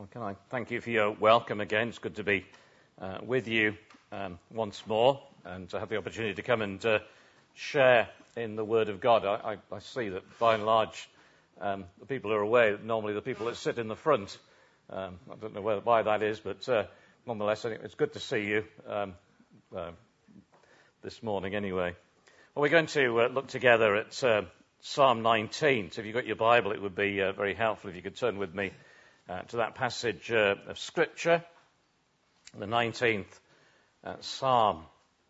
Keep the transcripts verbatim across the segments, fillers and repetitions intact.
Well, can I thank you for your welcome again. It's good to be uh, with you um, once more and to have the opportunity to come and uh, share in the Word of God. I, I, I see that by and large um, the people who are away, normally the people that sit in the front. Um, I don't know whether, why that is, but uh, nonetheless, I think it's good to see you um, uh, this morning anyway. Well, we're going to uh, look together at uh, Psalm nineteen. So if you've got your Bible, it would be uh, very helpful if you could turn with me uh, to that passage uh, of Scripture, the nineteenth uh, Psalm.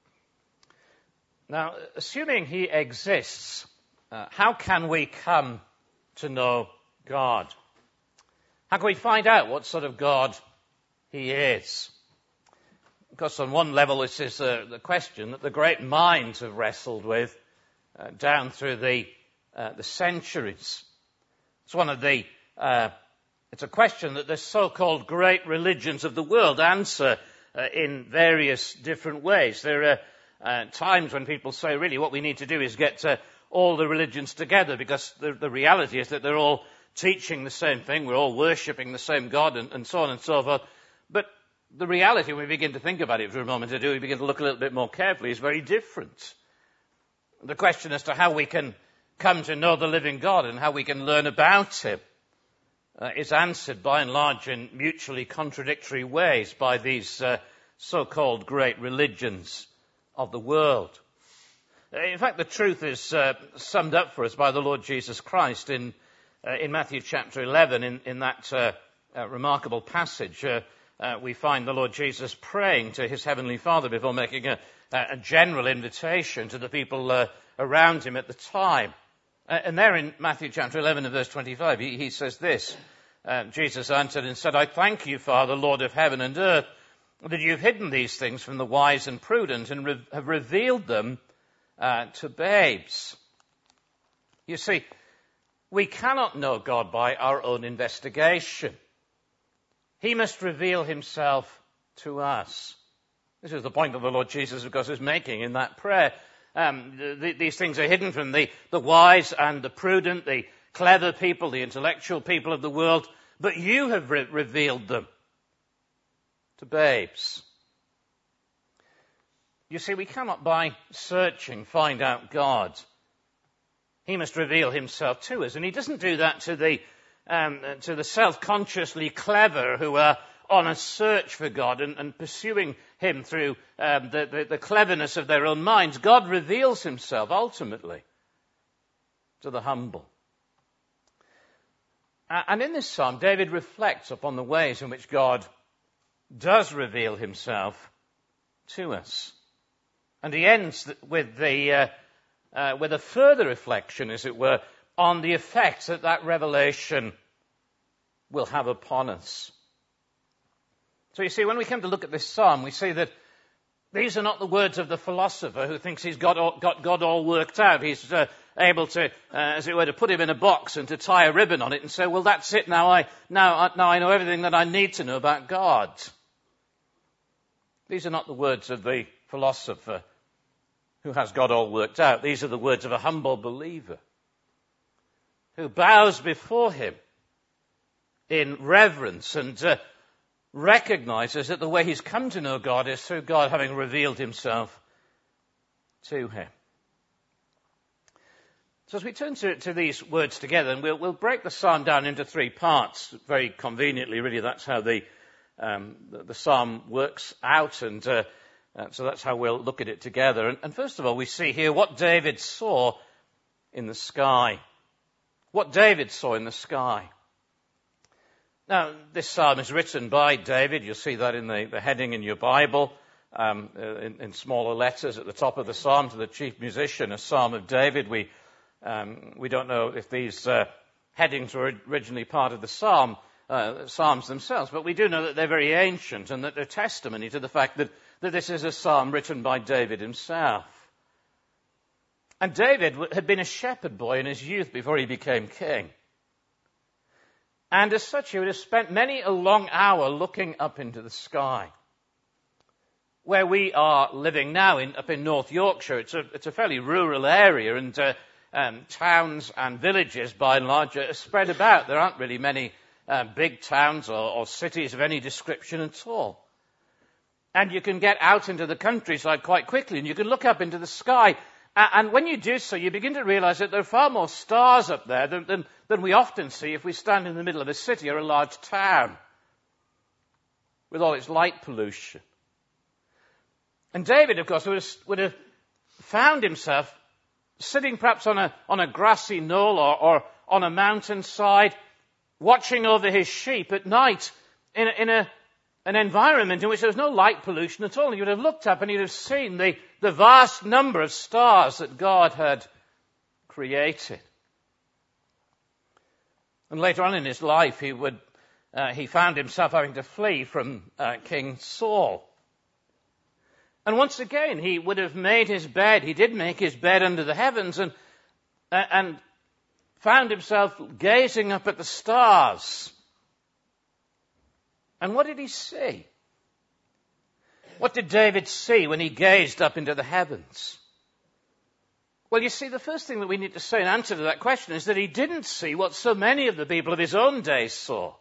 Now, assuming he exists, uh, how can we come to know God? How can we find out what sort of God he is? Because on one level, this is uh, the question that the great minds have wrestled with uh, down through the uh, the centuries. It's one of the uh, it's a question that the so-called great religions of the world answer uh, in various different ways. There are uh, times when people say, really, what we need to do is get uh, all the religions together, because the, the reality is that they're all teaching the same thing, we're all worshipping the same God, and, and so on and so forth. But the reality, when we begin to think about it for a moment or two, we begin to look a little bit more carefully, is very different. The question as to how we can come to know the living God and how we can learn about him uh, is answered by and large in mutually contradictory ways by these uh, so-called great religions of the world. In fact, the truth is uh, summed up for us by the Lord Jesus Christ in uh, in Matthew chapter eleven, in, in that uh, uh, remarkable passage. Uh, uh, we find the Lord Jesus praying to his heavenly Father before making a, a general invitation to the people uh, around him at the time. Uh, and there in Matthew chapter eleven and verse twenty-five, he, he says this, uh, Jesus answered and said, I thank you, Father, Lord of heaven and earth, that you've hidden these things from the wise and prudent and re- have revealed them uh, to babes. You see, we cannot know God by our own investigation. He must reveal himself to us. This is the point that the Lord Jesus, of course, is making in that prayer. Um, th- these things are hidden from the, the wise and the prudent, the clever people, the intellectual people of the world, but you have re- revealed them to babes. You see, we cannot by searching find out God. He must reveal himself to us, and he doesn't do that to the um, to the self-consciously clever who are on a search for God and, and pursuing him through um, the, the, the cleverness of their own minds. God reveals himself ultimately to the humble. And in this psalm, David reflects upon the ways in which God does reveal himself to us. And he ends with the uh, uh, with a further reflection, as it were, on the effect that that revelation will have upon us. So you see, when we come to look at this psalm, we see that these are not the words of the philosopher who thinks he's got, all, got God all worked out. He's uh, able to, uh, as it were, to put him in a box and to tie a ribbon on it and say, well, that's it, now I, now, now I know everything that I need to know about God. These are not the words of the philosopher who has God all worked out. These are the words of a humble believer who bows before him in reverence and uh, recognizes that the way he's come to know God is through God having revealed himself to him. So as we turn to, to these words together, and we'll, we'll break the psalm down into three parts, very conveniently, really. That's how the um, the, the psalm works out, and uh, uh, so that's how we'll look at it together. And, and first of all, we see here what David saw in the sky. What David saw in the sky. Now, this psalm is written by David. You'll see that in the, the heading in your Bible, um, in, in smaller letters at the top of the psalm, to the chief musician, a psalm of David. We um, we don't know if these uh, headings were originally part of the psalm, uh, psalms themselves, but we do know that they're very ancient and that they're testimony to the fact that, that this is a psalm written by David himself. And David had been a shepherd boy in his youth before he became king. And as such, he would have spent many a long hour looking up into the sky. Where we are living now, in, up in North Yorkshire, it's a, it's a fairly rural area, and uh, um, towns and villages, by and large, are spread about. There aren't really many uh, big towns or, or cities of any description at all. And you can get out into the countryside quite quickly, and you can look up into the sky. And when you do so, you begin to realize that there are far more stars up there than, than, than we often see if we stand in the middle of a city or a large town with all its light pollution. And David, of course, would have, would have found himself sitting perhaps on a, on a grassy knoll or, or on a mountainside, watching over his sheep at night in, a, in a, an environment in which there was no light pollution at all. He would have looked up and he'd have seen the, the vast number of stars that God had created. And later on in his life, he would uh, he found himself having to flee from uh, King Saul. And once again, he would have made his bed. He did make his bed under the heavens and uh, and found himself gazing up at the stars. And what did he see? What did David see when he gazed up into the heavens? Well, you see, the first thing that we need to say in answer to that question is that he didn't see what so many of the people of his own day saw.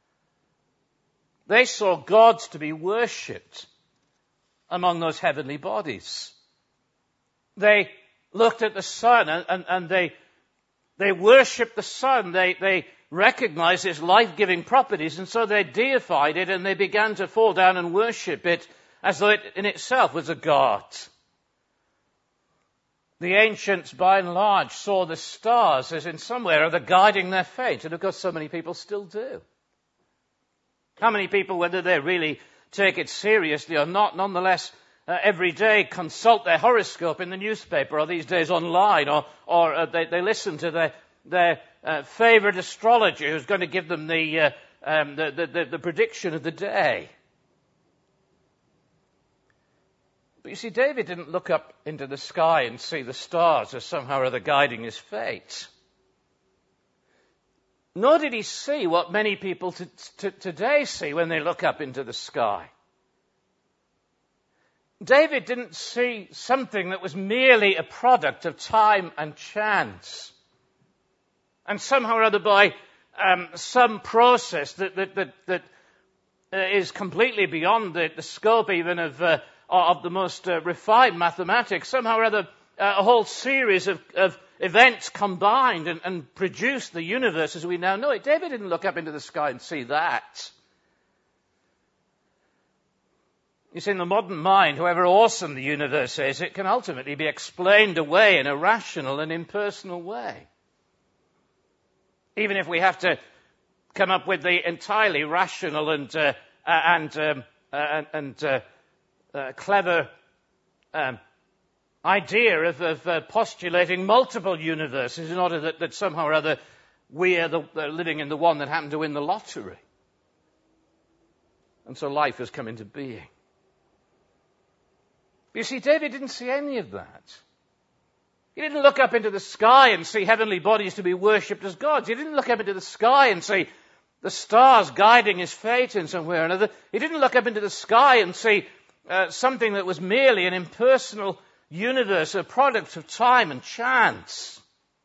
They saw gods to be worshipped among those heavenly bodies. They looked at the sun and, and, and they, they worshipped the sun. They, they recognized its life-giving properties, and so they deified it and they began to fall down and worship it as though it in itself was a god. The ancients, by and large, saw the stars as in some way or other guiding their fate, and of course so many people still do. How many people, whether they really take it seriously or not, nonetheless, uh, every day consult their horoscope in the newspaper or these days online, or, or uh, they, they listen to their, their uh, favorite astrologer who's going to give them the, uh, um, the, the, the, the prediction of the day. But you see, David didn't look up into the sky and see the stars as somehow or other guiding his fate. Nor did he see what many people t- t- today see when they look up into the sky. David didn't see something that was merely a product of time and chance, and somehow or other by um, some process that that that, that uh, is completely beyond the, the scope even of uh, of the most uh, refined mathematics. Somehow or other, uh, a whole series of, of events combined and, and produced the universe as we now know it. David didn't look up into the sky and see that. You see, in the modern mind, however awesome the universe is, it can ultimately be explained away in a rational and impersonal way. Even if we have to come up with the entirely rational and uh, and um, uh, and, and uh, uh, clever um, idea of, of uh, postulating multiple universes in order that, that somehow or other we are the, uh, living in the one that happened to win the lottery. And so life has come into being. You see, David didn't see any of that. He didn't look up into the sky and see heavenly bodies to be worshipped as gods. He didn't look up into the sky and see the stars guiding his fate in some way or another. He didn't look up into the sky and see uh, something that was merely an impersonal universe, a product of time and chance.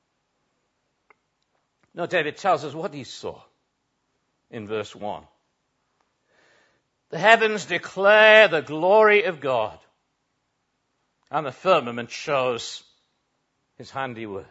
No, David tells us what he saw in verse one. The heavens declare the glory of God, and the firmament shows his handiwork.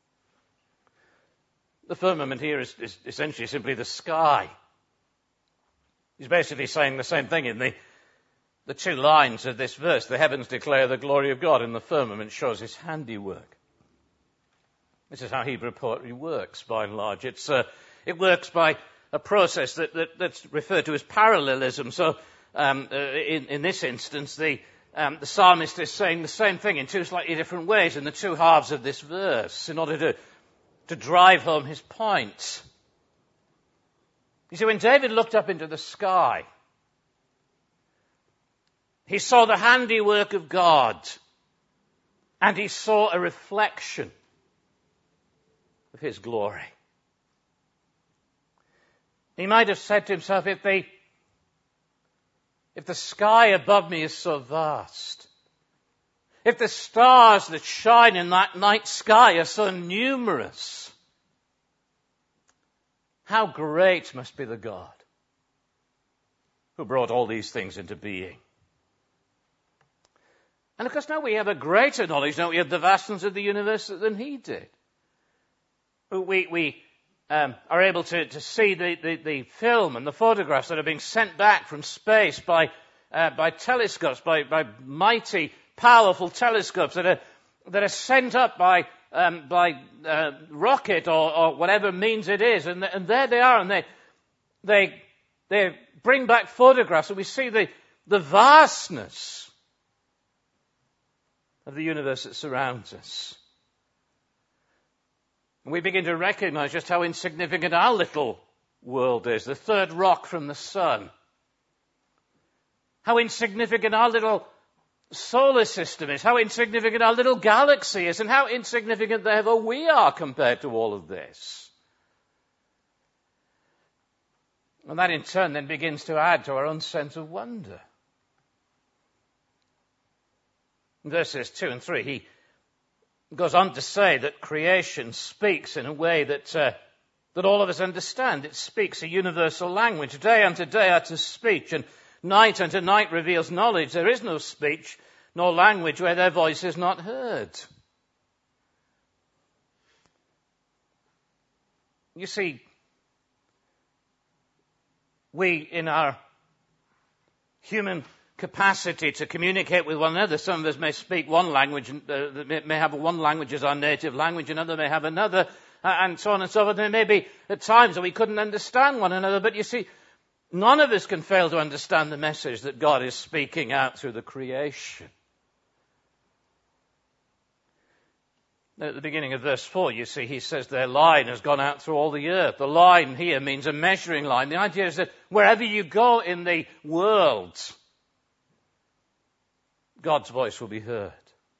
The firmament here is, is essentially simply the sky. He's basically saying the same thing in the, the two lines of this verse. The heavens declare the glory of God, and the firmament shows his handiwork. This is how Hebrew poetry works, by and large. It's uh, it works by a process that, that that's referred to as parallelism. So um, uh, in, in this instance, the Um, the psalmist is saying the same thing in two slightly different ways in the two halves of this verse in order to, to drive home his point. You see, when David looked up into the sky, he saw the handiwork of God, and he saw a reflection of his glory. He might have said to himself, if they If the sky above me is so vast, if the stars that shine in that night sky are so numerous, How great must be the God who brought all these things into being. And of course now we have a greater knowledge, don't we, of the vastness of the universe than he did. We, we um, are able to, to see the, the, the film and the photographs that are being sent back from space by, uh, by telescopes, by, by mighty, powerful telescopes that are, that are sent up by, um, by uh, rocket or, or whatever means it is. And, and there they are, and they, they, they bring back photographs, and we see the, the vastness of the universe that surrounds us. And we begin to recognize just how insignificant our little world is, the third rock from the sun. How insignificant our little solar system is, how insignificant our little galaxy is, and how insignificant therefore we are compared to all of this. And that in turn then begins to add to our own sense of wonder. In verses two and three, he goes on to say that creation speaks in a way that uh, that all of us understand. It speaks a universal language. Day unto day utters speech, and night unto night reveals knowledge. There is no speech nor language where their voice is not heard. You see, we in our human capacity to communicate with one another. Some of us may speak one language, and uh, may have one language as our native language, another may have another, uh, and so on and so forth. There may be at times that we couldn't understand one another, but you see, none of us can fail to understand the message that God is speaking out through the creation. At the beginning of verse four, you see, he says their line has gone out through all the earth. The line here means a measuring line. The idea is that wherever you go in the world, God's voice will be heard.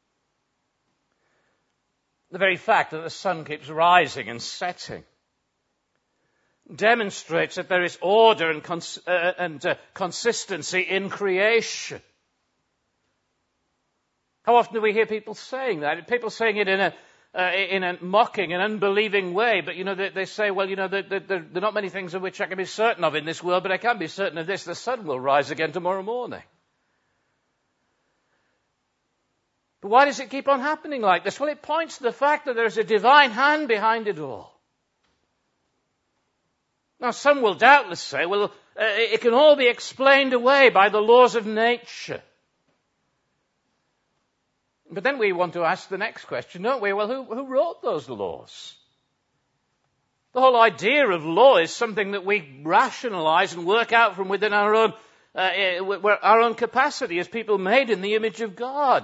The very fact that the sun keeps rising and setting demonstrates that there is order and, cons- uh, and uh, consistency in creation. How often do we hear people saying that? People saying it in a uh, in a mocking and unbelieving way, but you know they, they say, well, you know, there, there, there are not many things of which I can be certain of in this world, but I can be certain of this: the sun will rise again tomorrow morning. But why does it keep on happening like this? Well, it points to the fact that there's a divine hand behind it all. Now, some will doubtless say, well, uh, it can all be explained away by the laws of nature. But then we want to ask the next question, don't we? Well, who, who wrote those laws? The whole idea of law is something that we rationalize and work out from within our own, uh, our own capacity as people made in the image of God.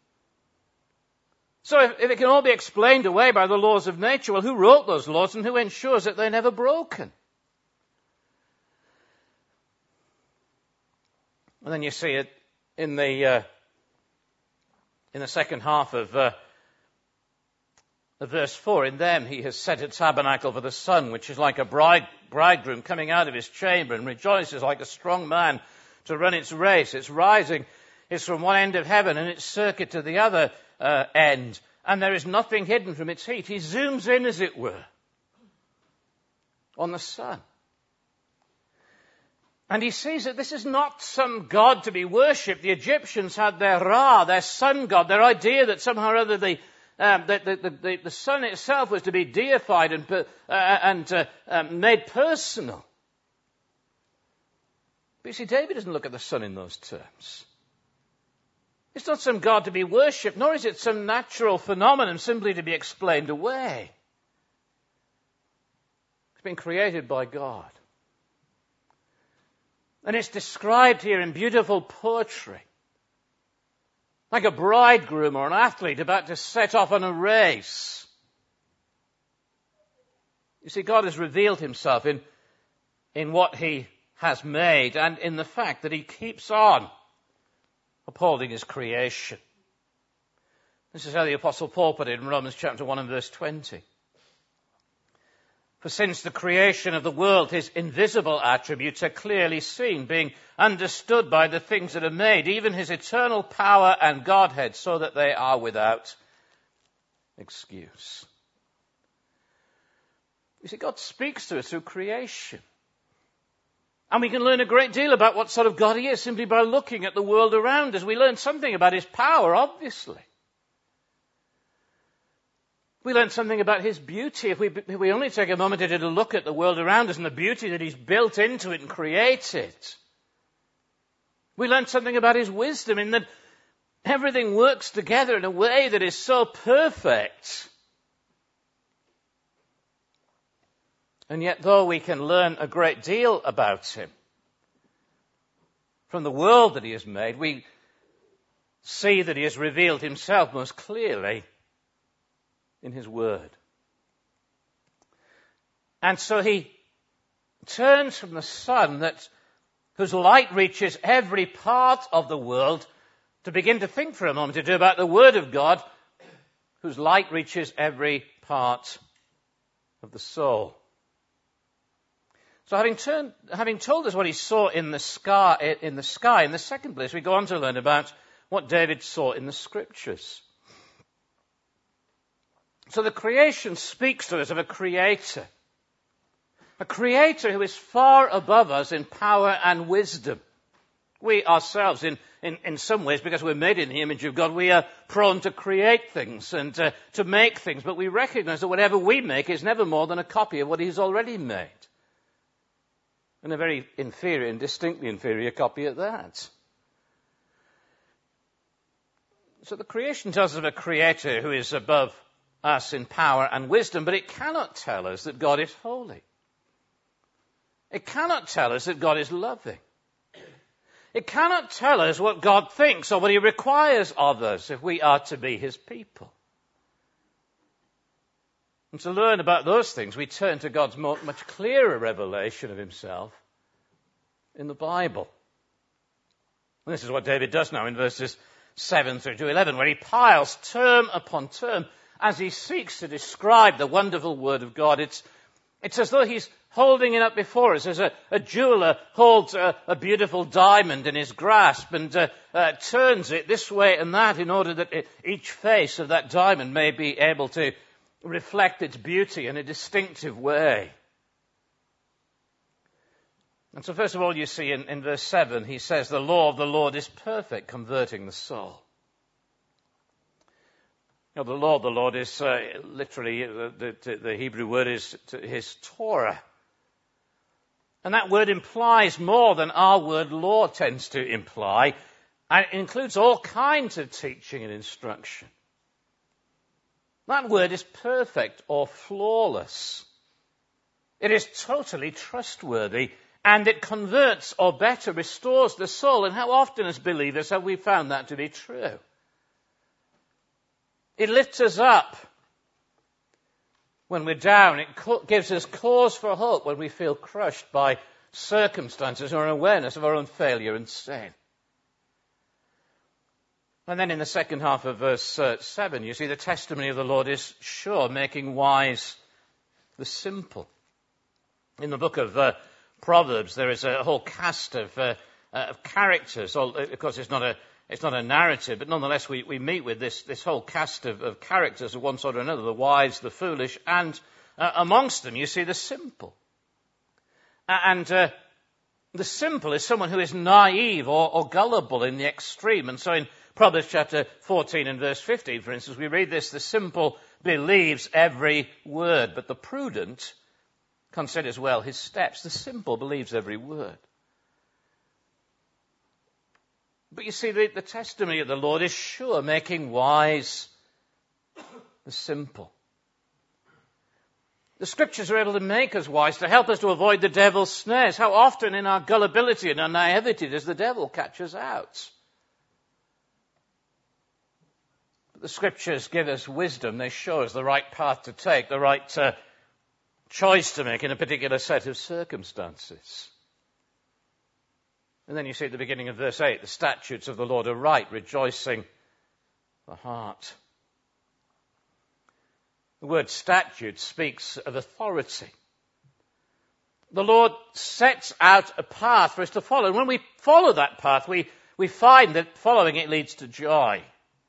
So if, if it can all be explained away by the laws of nature, well, who wrote those laws and who ensures that they're never broken? And then you see it in the uh, in the second half of, uh, of verse four. In them he has set a tabernacle for the sun, which is like a bride, bridegroom coming out of his chamber, and rejoices like a strong man to run its race. Its rising is from one end of heaven, and its circuit to the other uh, end. And there is nothing hidden from its heat. He zooms in, as it were, on the sun. And he sees that this is not some god to be worshipped. The Egyptians had their Ra, their sun god, their idea that somehow or other the, um, the, the, the, the sun itself was to be deified and, uh, and uh, um, made personal. But you see, David doesn't look at the sun in those terms. It's not some god to be worshipped, nor is it some natural phenomenon simply to be explained away. It's been created by God. And it's described here in beautiful poetry, like a bridegroom or an athlete about to set off on a race. You see, God has revealed himself in, in what he has made and in the fact that he keeps on upholding his creation. This is how the Apostle Paul put it in Romans chapter one and verse twenty. For since the creation of the world, his invisible attributes are clearly seen, being understood by the things that are made, even his eternal power and Godhead, so that they are without excuse. You see, God speaks to us through creation. And we can learn a great deal about what sort of God he is simply by looking at the world around us. We learn something about his power, obviously. We learn something about his beauty. If we, if we only take a moment to look at the world around us and the beauty that he's built into it and created. We learn something about his wisdom in that everything works together in a way that is so perfect. And yet, though we can learn a great deal about him from the world that he has made, we see that he has revealed himself most clearly in his word. And so he turns from the sun that whose light reaches every part of the world to begin to think for a moment to do about the word of God whose light reaches every part of the soul. So having, turned, having told us what he saw in the, sky, in the sky, in the second place, we go on to learn about what David saw in the Scriptures. So the creation speaks to us of a creator. A creator who is far above us in power and wisdom. We ourselves, in, in, in some ways, because we're made in the image of God, we are prone to create things and uh, to make things. But we recognize that whatever we make is never more than a copy of what he's already made. And a very inferior and distinctly inferior copy at that. So the creation tells us of a creator who is above us in power and wisdom, but it cannot tell us that God is holy. It cannot tell us that God is loving. It cannot tell us what God thinks or what he requires of us if we are to be his people. And to learn about those things, we turn to God's much clearer revelation of himself in the Bible. And this is what David does now in verses seven through to eleven, where he piles term upon term as he seeks to describe the wonderful word of God. It's, it's as though he's holding it up before us as a, a jeweler holds a, a beautiful diamond in his grasp and uh, uh, turns it this way and that in order that it, each face of that diamond may be able to reflect its beauty in a distinctive way. And so first of all, you see in, in verse seven, he says, the law of the Lord is perfect, converting the soul. Now, the law of the Lord is uh, literally, uh, the, the Hebrew word is his Torah. And that word implies more than our word law tends to imply. And it includes all kinds of teaching and instruction. That word is perfect or flawless. It is totally trustworthy, and it converts, or better, restores the soul. And how often as believers have we found that to be true? It lifts us up when we're down. It gives us cause for hope when we feel crushed by circumstances or an awareness of our own failure and sin. And then in the second half of verse uh, seven, you see the testimony of the Lord is sure, making wise the simple. In the book of uh, Proverbs, there is a whole cast of, uh, uh, of characters. Of course, it's not a it's not a narrative, but nonetheless, we, we meet with this this whole cast of, of characters of one sort or another: the wise, the foolish, and uh, amongst them, you see the simple. And uh, the simple is someone who is naive or, or gullible in the extreme. And so in Proverbs chapter fourteen and verse fifteen, for instance, we read this: the simple believes every word, but the prudent considers well his steps. The simple believes every word. But you see, the, the testimony of the Lord is sure, making wise the simple. The Scriptures are able to make us wise, to help us to avoid the devil's snares. How often in our gullibility and our naivety does the devil catch us out? But the Scriptures give us wisdom. They show us the right path to take, the right uh, choice to make in a particular set of circumstances. And then you see at the beginning of verse eight, the statutes of the Lord are right, rejoicing the heart. The word statute speaks of authority. The Lord sets out a path for us to follow. And when we follow that path, we, we find that following it leads to joy.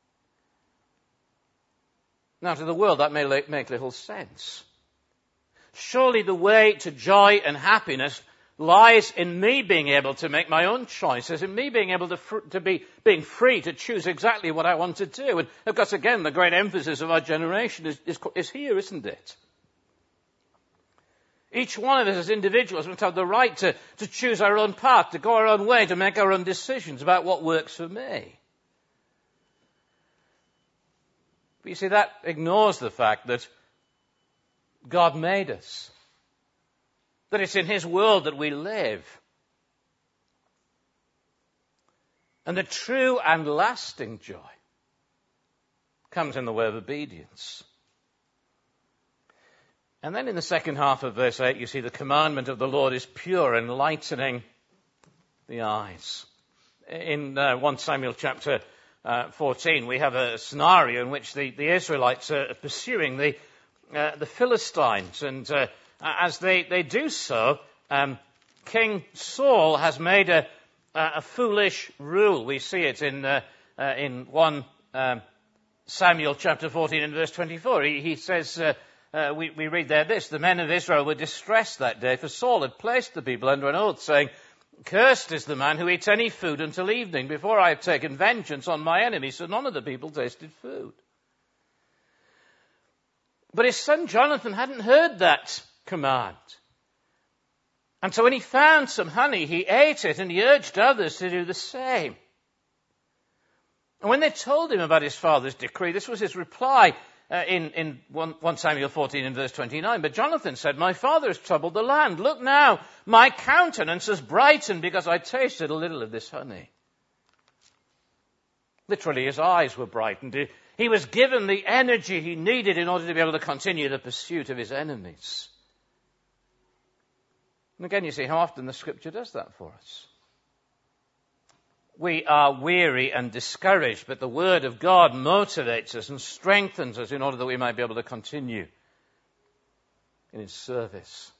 Now, to the world, that may make little sense. Surely the way to joy and happiness lies in me being able to make my own choices, in me being able to, fr- to be being free to choose exactly what I want to do. And of course, again, the great emphasis of our generation is, is, is here, isn't it? Each one of us as individuals must have the right to, to choose our own path, to go our own way, to make our own decisions about what works for me. But you see, that ignores the fact that God made us, that it's in His world that we live. And the true and lasting joy comes in the way of obedience. And then in the second half of verse eight, you see the commandment of the Lord is pure, enlightening the eyes. In uh, First Samuel chapter uh, fourteen, we have a scenario in which the, the Israelites are pursuing the, uh, the Philistines. And uh, as they, they do so, um, King Saul has made a, a foolish rule. We see it in, uh, uh, in First um, Samuel chapter fourteen and verse twenty-four. He, he says... Uh, Uh, we, we read there this: the men of Israel were distressed that day, for Saul had placed the people under an oath, saying, "Cursed is the man who eats any food until evening, before I have taken vengeance on my enemies." So none of the people tasted food. But his son Jonathan hadn't heard that command. And so when he found some honey, he ate it, and he urged others to do the same. And when they told him about his father's decree, this was his reply. Uh, in, in First Samuel fourteen and verse twenty-nine, but Jonathan said, "My father has troubled the land. Look now, my countenance has brightened because I tasted a little of this honey." Literally, his eyes were brightened. He, he was given the energy he needed in order to be able to continue the pursuit of his enemies. And again, you see how often the Scripture does that for us. We are weary and discouraged, but the Word of God motivates us and strengthens us in order that we might be able to continue in His service.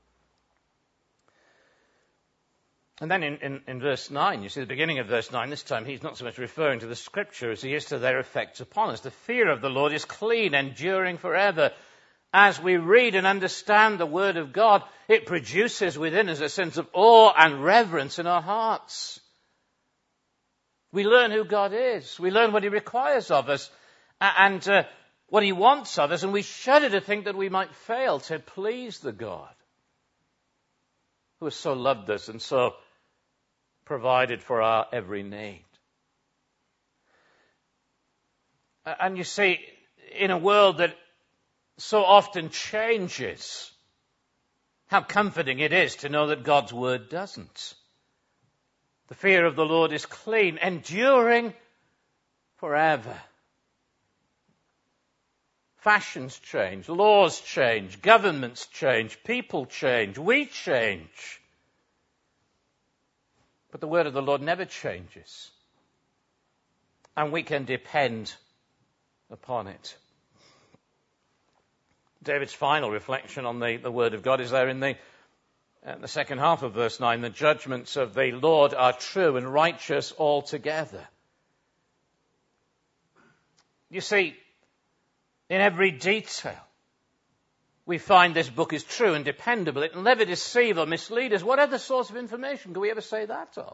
And then in, in, in verse nine, you see the beginning of verse nine, this time he's not so much referring to the Scripture as he is to their effects upon us. The fear of the Lord is clean, enduring forever. As we read and understand the Word of God, it produces within us a sense of awe and reverence in our hearts. We learn who God is. We learn what He requires of us and uh, what He wants of us. And we shudder to think that we might fail to please the God who has so loved us and so provided for our every need. And you see, in a world that so often changes, how comforting it is to know that God's Word doesn't. The fear of the Lord is clean, enduring forever. Fashions change, laws change, governments change, people change, we change. But the word of the Lord never changes. And we can depend upon it. David's final reflection on the, the word of God is there in the In the second half of verse nine. The judgments of the Lord are true and righteous altogether. You see, in every detail, we find this book is true and dependable. It will never deceive or mislead us. What other source of information can we ever say that of?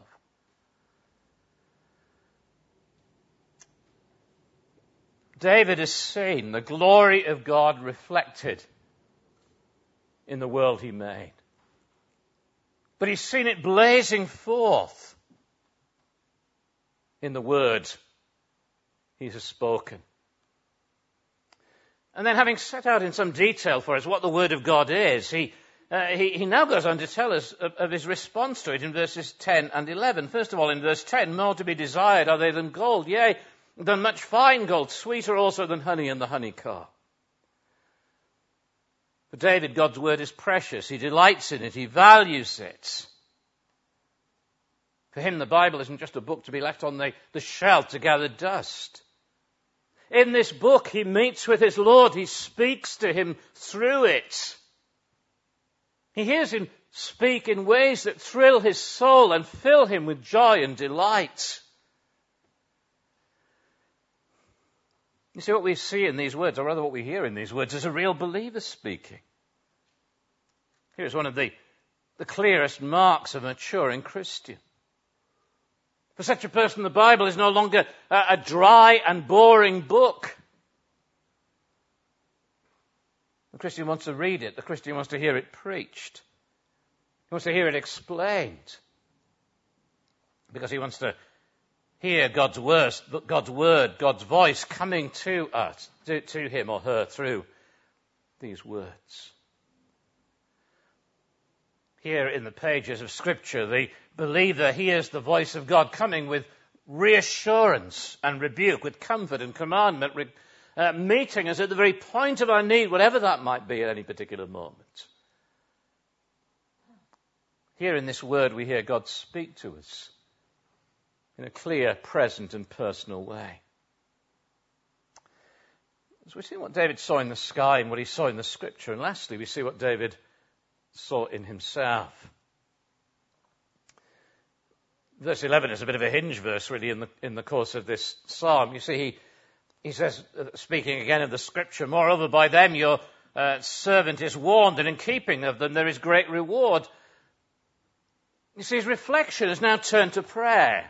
David has seen the glory of God reflected in the world he made. But he's seen it blazing forth in the word he has spoken. And then, having set out in some detail for us what the word of God is, he, uh, he, he now goes on to tell us of, of his response to it in verses ten and eleven. First of all, in verse ten, more to be desired are they than gold, yea, than much fine gold, sweeter also than honey and the honeycomb. For David, God's word is precious. He delights in it. He values it. For him, the Bible isn't just a book to be left on the, the shelf to gather dust. In this book, he meets with his Lord. He speaks to him through it. He hears him speak in ways that thrill his soul and fill him with joy and delight. You see, what we see in these words, or rather what we hear in these words, is a real believer speaking. Here's one of the, the clearest marks of a maturing Christian. For such a person, the Bible is no longer a, a dry and boring book. The Christian wants to read it. The Christian wants to hear it preached. He wants to hear it explained. Because he wants to hear God's words, God's word, God's voice coming to us, to, to him or her through these words. Here in the pages of Scripture, the believer hears the voice of God coming with reassurance and rebuke, with comfort and commandment, uh, meeting us at the very point of our need, whatever that might be at any particular moment. Here in this word, we hear God speak to us in a clear, present and personal way. So we see what David saw in the sky and what he saw in the Scripture. And lastly, we see what David saw in himself. Verse eleven is a bit of a hinge verse, really, in the in the course of this psalm. You see, he, he says, uh, speaking again of the Scripture, moreover, by them your uh, servant is warned, and in keeping of them there is great reward. You see, his reflection has now turned to prayer.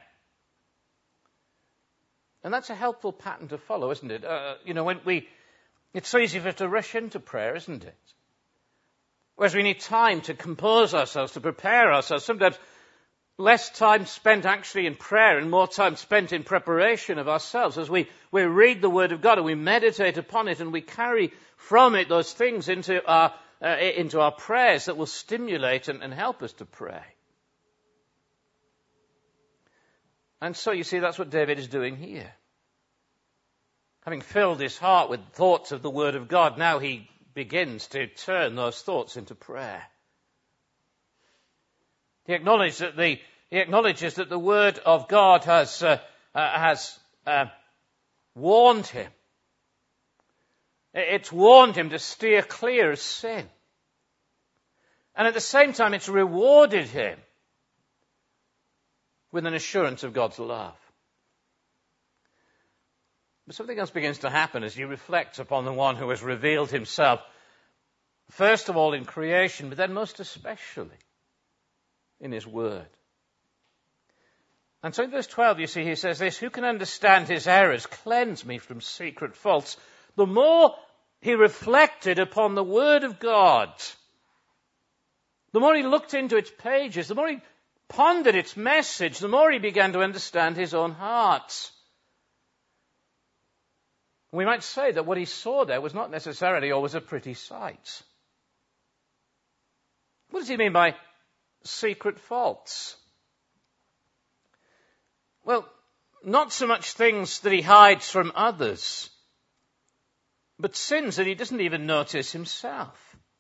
And that's a helpful pattern to follow, isn't it? Uh, you know, when we, it's so easy for us to rush into prayer, isn't it? Whereas we need time to compose ourselves, to prepare ourselves. Sometimes less time spent actually in prayer and more time spent in preparation of ourselves as we, we read the Word of God and we meditate upon it and we carry from it those things into our, uh, into our prayers that will stimulate and, and help us to pray. And so you see, that's what David is doing here. Having filled his heart with thoughts of the Word of God, now he begins to turn those thoughts into prayer. He acknowledges that the, he acknowledges that the Word of God has, uh, uh, has uh, warned him. It's warned him to steer clear of sin. And at the same time, it's rewarded him with an assurance of God's love. But something else begins to happen as he reflects upon the one who has revealed himself, first of all in creation, but then most especially in his word. And so in verse twelve, you see, he says this, who can understand his errors? Cleanse me from secret faults. The more he reflected upon the word of God, the more he looked into its pages, the more he pondered its message, the more he began to understand his own heart. We might say that what he saw there was not necessarily always a pretty sight. What does he mean by secret faults? Well, not so much things that he hides from others, but sins that he doesn't even notice himself.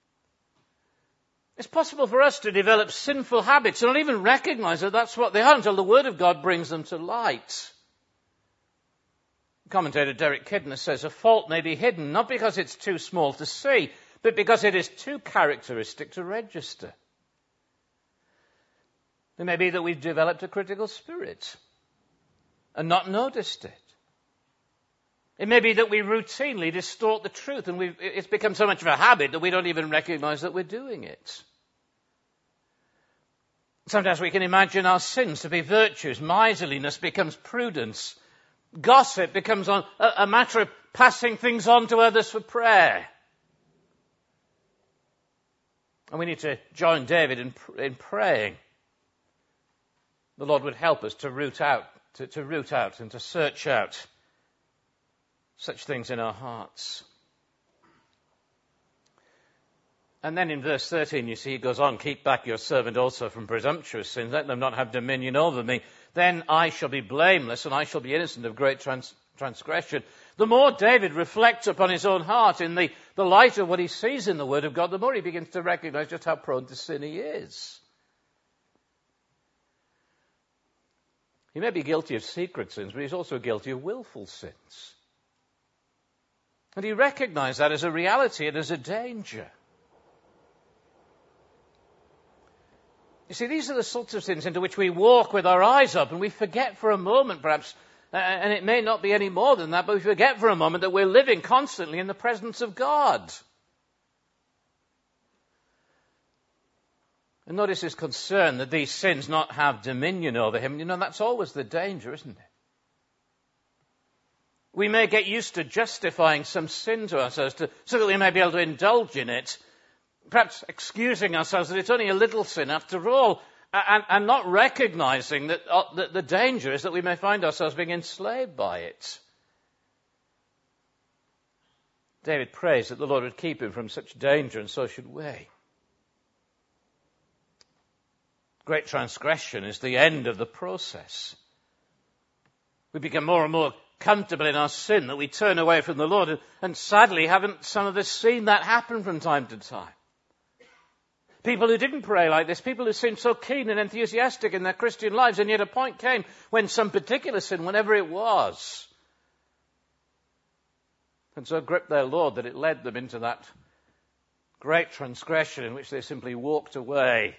It's possible for us to develop sinful habits and not even recognize that that's what they are until the Word of God brings them to light. Commentator Derek Kidner says, a fault may be hidden not because it's too small to see, but because it is too characteristic to register. It may be that we've developed a critical spirit and not noticed it. It may be that we routinely distort the truth and we've, it's become so much of a habit that we don't even recognize that we're doing it. Sometimes we can imagine our sins to be virtues. Miserliness becomes prudence. Gossip becomes a, a matter of passing things on to others for prayer. And we need to join David in, in praying. The Lord would help us to root out, to, to root out and to search out such things in our hearts. And then in verse thirteen, you see, he goes on, keep back your servant also from presumptuous sins. Let them not have dominion over me. Then I shall be blameless and I shall be innocent of great trans- transgression. The more David reflects upon his own heart in the, the light of what he sees in the Word of God, the more he begins to recognize just how prone to sin he is. He may be guilty of secret sins, but he's also guilty of willful sins. And he recognized that as a reality and as a danger. You see, these are the sorts of sins into which we walk with our eyes up and we forget for a moment perhaps, uh, and it may not be any more than that, but we forget for a moment that we're living constantly in the presence of God. And notice his concern that these sins not have dominion over him. You know, that's always the danger, isn't it? We may get used to justifying some sin to ourselves to, so that we may be able to indulge in it, perhaps excusing ourselves that it's only a little sin after all, and, and not recognizing that, uh, that the danger is that we may find ourselves being enslaved by it. David prays that the Lord would keep him from such danger, and so should we. Great transgression is the end of the process. We become more and more comfortable in our sin, that we turn away from the Lord, and, and sadly haven't some of us seen that happen from time to time. People who didn't pray like this, people who seemed so keen and enthusiastic in their Christian lives, and yet a point came when some particular sin, whenever it was, and so gripped their Lord that it led them into that great transgression in which they simply walked away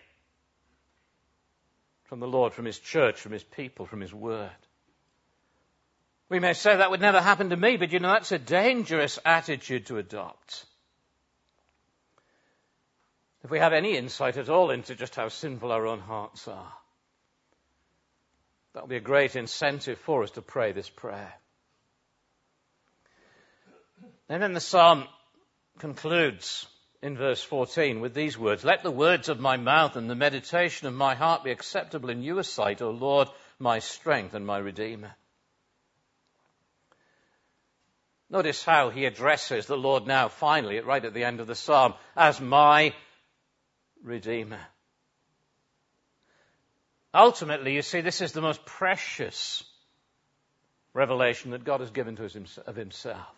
from the Lord, from his church, from his people, from his word. We may say that would never happen to me, but you know, that's a dangerous attitude to adopt. If we have any insight at all into just how sinful our own hearts are, that will be a great incentive for us to pray this prayer. And then the psalm concludes in verse fourteen with these words, "Let the words of my mouth and the meditation of my heart be acceptable in your sight, O Lord, my strength and my Redeemer." Notice how he addresses the Lord now, finally, right at the end of the psalm, as my Redeemer. Ultimately, you see, this is the most precious revelation that God has given to us of himself.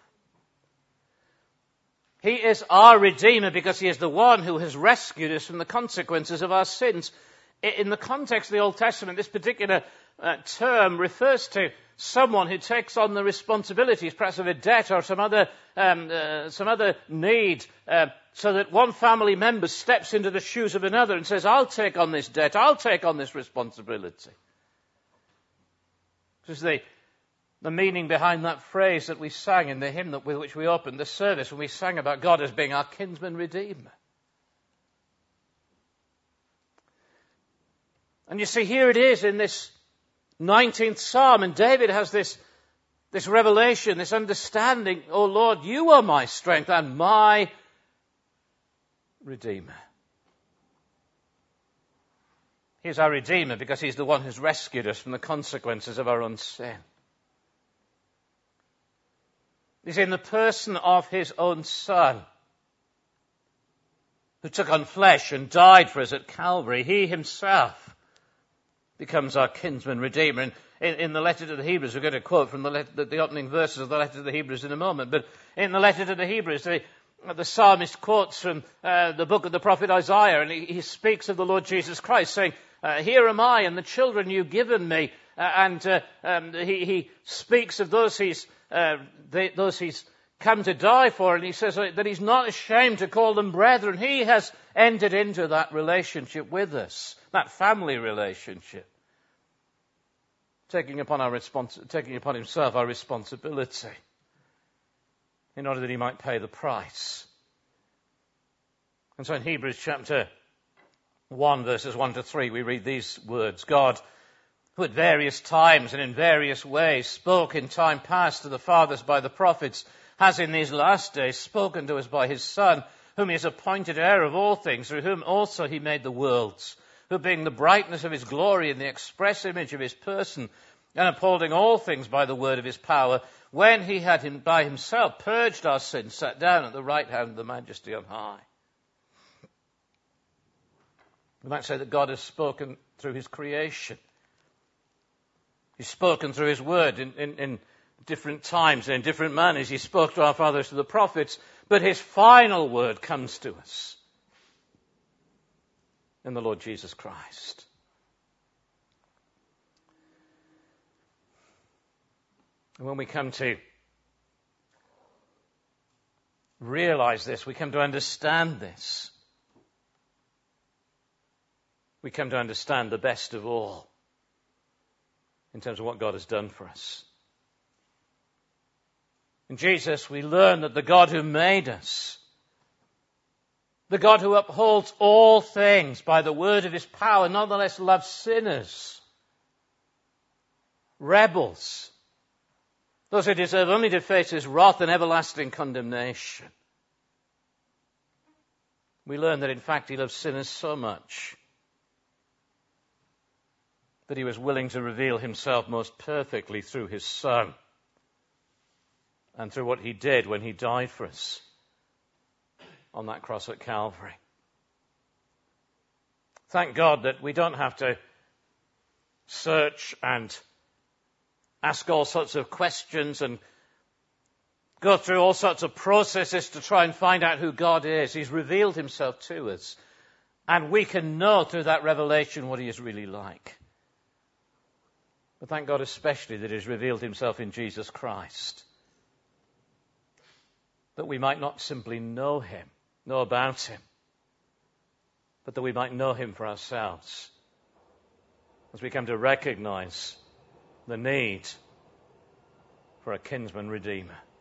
He is our Redeemer because he is the one who has rescued us from the consequences of our sins. In the context of the Old Testament, this particular uh, term refers to someone who takes on the responsibilities, perhaps of a debt or some other um, uh, some other need, uh, so that one family member steps into the shoes of another and says, "I'll take on this debt, I'll take on this responsibility." This is the The meaning behind that phrase that we sang in the hymn that, with which we opened the service, when we sang about God as being our kinsman redeemer. And you see, here it is in this nineteenth Psalm, and David has this, this revelation, this understanding, "Oh Lord, you are my strength and my Redeemer." He is our Redeemer because he's the one who's rescued us from the consequences of our own sin. He's in the person of his own Son, who took on flesh and died for us at Calvary. He himself becomes our kinsman redeemer. And in, in the letter to the Hebrews, we're going to quote from the, letter, the, the opening verses of the letter to the Hebrews in a moment, but in the letter to the Hebrews, the, the psalmist quotes from uh, the book of the prophet Isaiah, and he, he speaks of the Lord Jesus Christ, saying, uh, "Here am I and the children you've given me." Uh, and uh, um, he, he speaks of those he's Uh, they, those he's come to die for, and he says that he's not ashamed to call them brethren. He has entered into that relationship with us, that family relationship, taking upon our respons- taking upon himself our responsibility in order that he might pay the price. And so in Hebrews chapter one, verses one to three, we read these words: "God, who at various times and in various ways spoke in time past to the fathers by the prophets, has in these last days spoken to us by his Son, whom he has appointed heir of all things, through whom also he made the worlds, who being the brightness of his glory and the express image of his person, and upholding all things by the word of his power, when he had him by himself purged our sins, sat down at the right hand of the Majesty on high." We might say that God has spoken through his creation. He's spoken through his word in, in, in different times and in different manners. He spoke to our fathers, to the prophets, but his final word comes to us in the Lord Jesus Christ. And when we come to realize this, we come to understand this, we come to understand the best of all in terms of what God has done for us. In Jesus, we learn that the God who made us The God who upholds all things by the word of his power, nonetheless loves sinners, rebels, those who deserve only to face his wrath and everlasting condemnation. We learn that in fact he loves sinners so much that he was willing to reveal himself most perfectly through his Son and through what he did when he died for us on that cross at Calvary. Thank God that we don't have to search and ask all sorts of questions and go through all sorts of processes to try and find out who God is. He's revealed himself to us. And we can know through that revelation what he is really like. But thank God especially that he's revealed himself in Jesus Christ. That we might not simply know him, know about him, but that we might know him for ourselves. As we come to recognize the need for a kinsman redeemer.